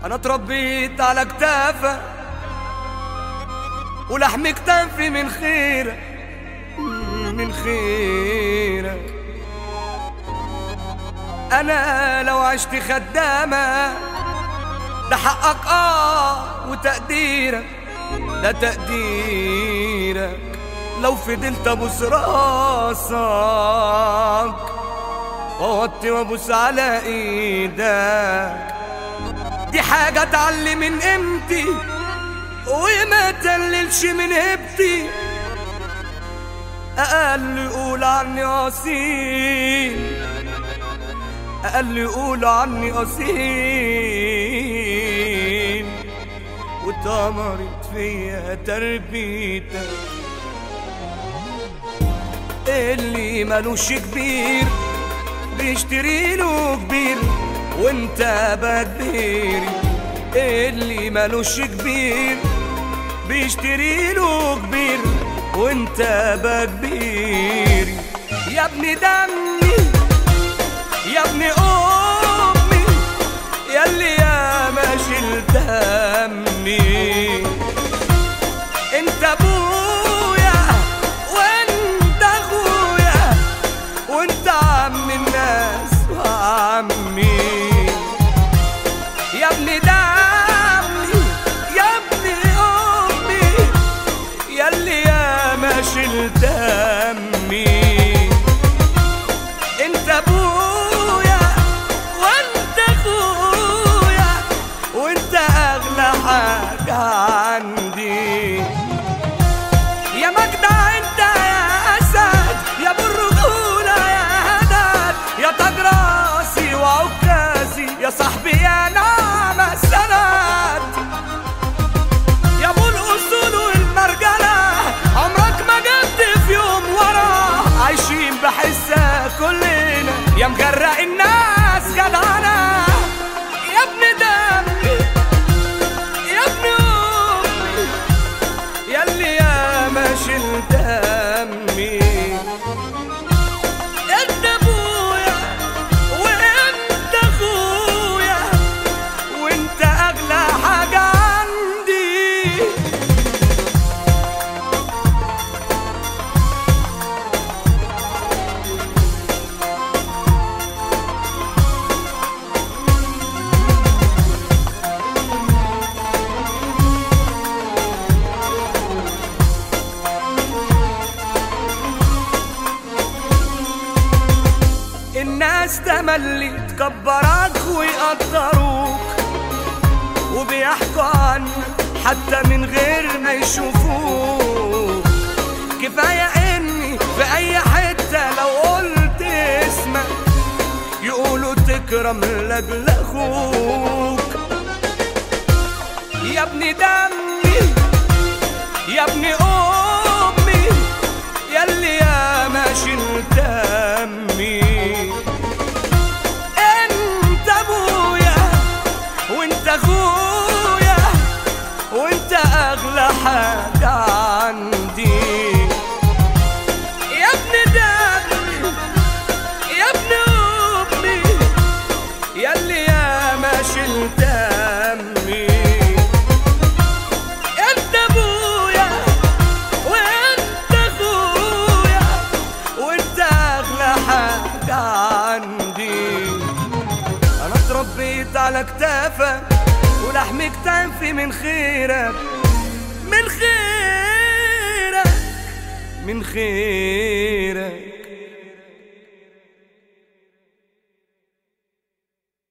انا اتربيت على كتافك ولحم كتافي من خيرك من خيرك. انا لو عشت خدامة ده حقك وتقديرك ده تقديرك. لو فضلت ابوس راسك واوطي وابوس على ايدك دي حاجة اتعلم من قيمتي وما تقللش من هبتي. اقل يقول عني اصيل اقل يقول عني اصيل واتمرت فيا تربيتك. اللي مالوش كبير بيشتري له كبير وانت بقى كبير. اللي مالوش كبير بيشتري له كبير وانت بقى كبير. يا ابني دمي يا ابني امي ياللي يا ما شلت همي. انت ابويا وانت اخويا وانت عم الناس وعمي. يا ابني دمي يا ابني امي ياللي يا ما شلت همي. انت ابويا وانت اخويا وانت اغلى حاجة عندي. يا مجدع انت يا اسد يا ابو الرجولة يا هدد يا تاج راسي وعكازي يا صاحبي يا نعم السند. يا ابو الاصول والمرجلة عمرك ما جبت في يوم ورا عايشين بحسك كلنا يا مجرق الناس جدعنا. يا ابن دمي يا ابن امي ياللي يا ما شلت همي. انت ابويا وانت اخويا وانت اغلى حاجة عندي. الناس تملي تكبرك ويقدروك وبيحكوا عنك حتى من غير ما يشوفوك. كفاية اني في اي حتة لو قلت اسمك يقولوا تكرم لاجل اخوك. يا ابني دمي يا ابني امي ياللي يا ما شلت همي. انت ابويا وانت اخويا وانت اغلى حاجة عندي. يا ابن دمي يا ابن امي ياللي يا ما شلت همي. انت ابويا وانت اخويا وانت اغلى حاجة عندي. انا اتربيت على كتافك ولحم كتافي من خيرك من خيرك من خيرك.